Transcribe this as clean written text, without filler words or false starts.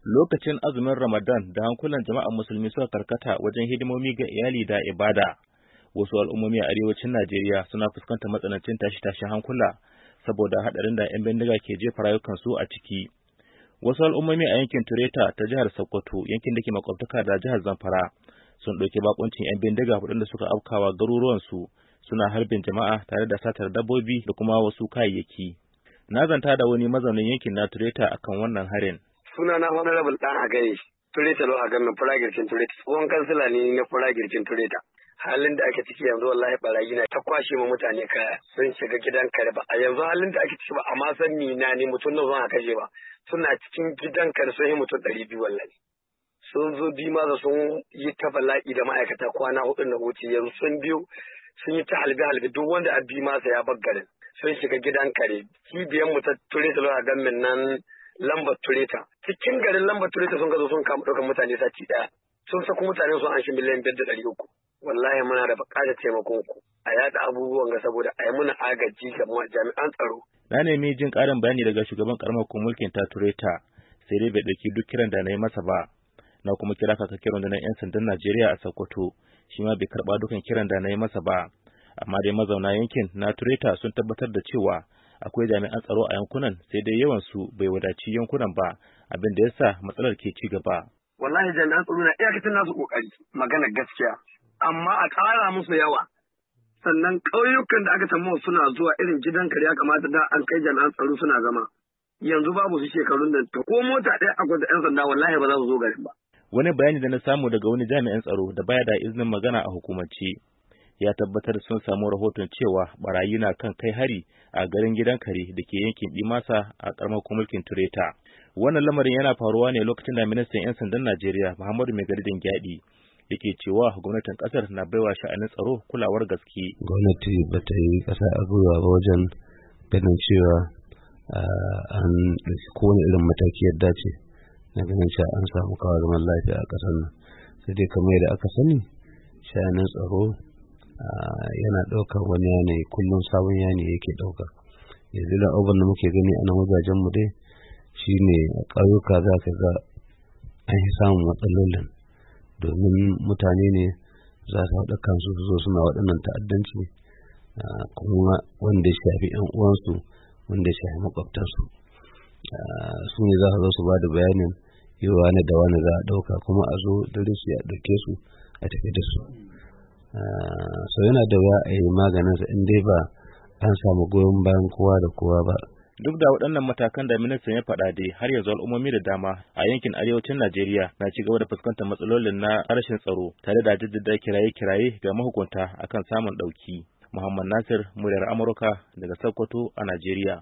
Lokacin azumin Ramadan da hankulan jama'ar musulmi suka karkata wajen hidimomi ga iyali da ibada. Wasu al'ummomi a arewacin Najeriya suna fuskantar matsanancin tashi-tashin hankula saboda haɗarin da 'yan bindiga ke jefa rayukansu a ciki. Wasu al'ummomi a yankin Tureta ta jihar Sokoto, yankin da ke makwabtaka da jihar Zamfara, sun ɗauki bakuncin 'yan bindiga waɗanda suka afkawa garuruwansu suna harbin jama'a tare da satar dabbobi da kuma wasu kayayyaki. Na zanta da wani mazaunin yankin na Tureta akan wannan harin. Suna na Honorable Dan Agaye, Tureta lo a gamin Furagirkin Tureta, tsohon kansila ne na Furagirkin Tureta. Halin da ake ciki yanzu wallahi barayi na ta kwashe ma mutane kaya sun shiga gidan kare ba. A yanzu halin da ake ciki ba amma san ni na ne mutum nawa zan kashe ba. Suna cikin gidan kare sun yi mutum 200 wallahi. Sun zo bima da sun yi ta bala'i da ma'aikata kwana 4 na wuce yanzu sun biyo sun yi ta halbe duk wanda a bima sa ya bar garin. Sun shiga gidan kare. Cibiyar mu ta Tureta lo a gamin nan lambar Tureta. Cikin garin lambar Tureta sun gazo sun kama ɗaukar mutane sati ɗaya. Sun sako mutane sun an shi miliyan 5,300. Wallahi muna da buƙatar taimakon ku. A yada abubuwan ga saboda a yi muna agaji ga jami'an tsaro. Na nemi jin ƙarin bayani daga shugaban ƙaramar mulkin ta Tureta, sai dai bai ɗauki duk kiran da na yi masa ba. Na kuma kira kakakin rundunar 'yan sandan Najeriya a Sokoto, shi ma bai karɓa dukan kiran da na yi masa ba. Amma dai mazauna yankin na Tureta sun tabbatar da cewa akwai jami'an tsaro a yankunan, sai dai yawan su bai wadaci yankunan ba, abin da yasa matsalar ke ci gaba. Wallahi jami'an tsaro na iyakacin nasu kokari, magana gaskiya, amma a ƙara musu yawa. Sannan ƙauyukan da aka samu suna zuwa irin gidan kare ya kamata da an kai jami'an tsaro suna zama. Yanzu babu su shekarun nan ta ko mota ɗaya akwai da 'yan sanda wallahi ba za su zo garin ba. Wani bayani da na samu daga wani jami'an tsaro da baya da izinin magana a hukumance ya tabbatar sun samu rahoton cewa barayi na kan kai hari a garin gidan kare da ke yankin Dimasa a karamar mulkin Tureta. Wannan lamarin yana faruwa ne lokacin da ministan 'yan sandan Najeriya Muhammadu Maigaridin Gyadi yake cewa gwamnatin kasar na baiwa sha'anin tsaro kulawar gaske. Gwamnati ba ta yi kasa a gwiwa ba wajen ganin cewa an ɗauki kowane irin mataki yadda ce na ganin cewa an samu kawo zaman lafiya a ƙasar nan. Sai dai kamar yadda aka sani sha'anin tsaro yana ɗaukar wani yanayi, kullum sabon yanayi yake ɗauka. Yanzu da abin da muke gani a nan wajajen mu dai shine a ƙauyuka za ka ga an yi samun matsalolin domin mutane ne za su haɗa kansu su zo suna waɗannan ta'addanci kuma wanda ya shafi 'yan uwansu, wanda ya shafi makwabtansu. Su ne za su zo su ba da bayanin yi wani da wani za a ɗauka kuma a zo dare su ya ɗauke su a tafi da su. So yana da wuya a yi maganinsa in dai ba an samu goyon bayan kowa da kowa ba. Duk da waɗannan matakan da ministan ya faɗa dai har yanzu al'ummomi da dama a yankin arewacin Najeriya na ci gaba da fuskantar matsalolin na rashin tsaro tare da jaddada kiraye-kiraye ga mahukunta akan samun ɗauki. Muhammad Nasir, muryar Amurka daga Sokoto a Najeriya.